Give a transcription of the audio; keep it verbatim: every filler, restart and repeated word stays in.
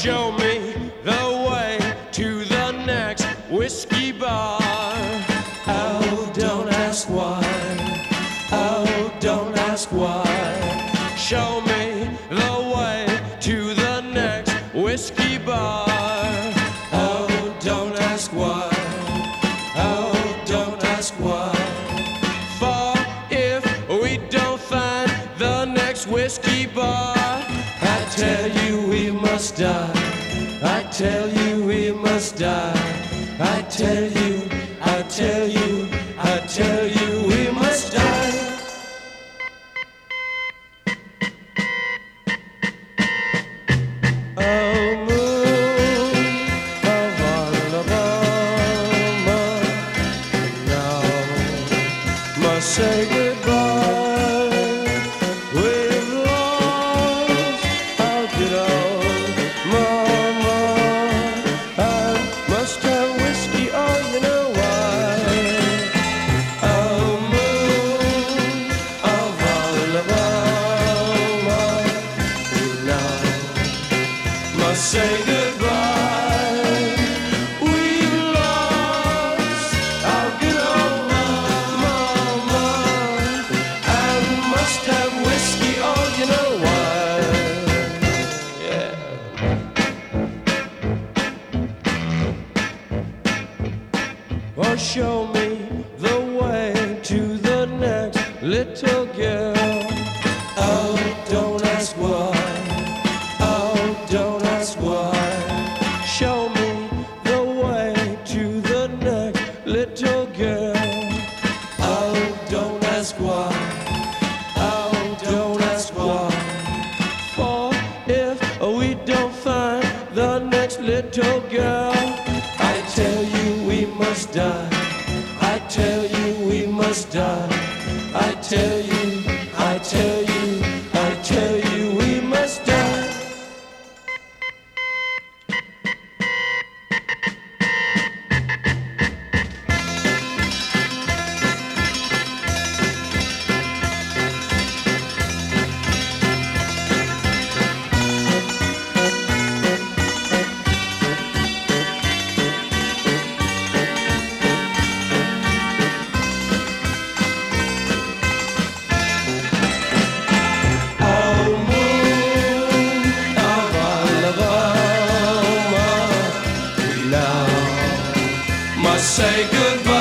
show me the way to the next whiskey bar. Oh, don't ask why. Oh, don't ask why. Show me the way to the next whiskey bar. Oh, don't ask why. Oh, don't ask why. For if we don't find the next whiskey bar, I tell you we must die. I tell you we must die. I tell you, I tell you, I tell you we must die. Oh, moon of Alabama, now must say goodbye. We've lost our good old mama. I must have whiskey, oh, you know why. Oh, moon of Alabama, now must say goodbye. We've lost our good old mama. I must have whiskey, oh, you know why. Yeah. Or show me the way to the next little girl. Oh, don't ask why. Oh, don't ask why. Show me the way to the next little girl. Oh, don't ask why. Oh, don't ask why. For if we don't find the next little girl, I tell you we must die. I tell you we must die. I tell you, I tell you, I tell you we must die. Oh, moon of Alabama, we now must say goodbye.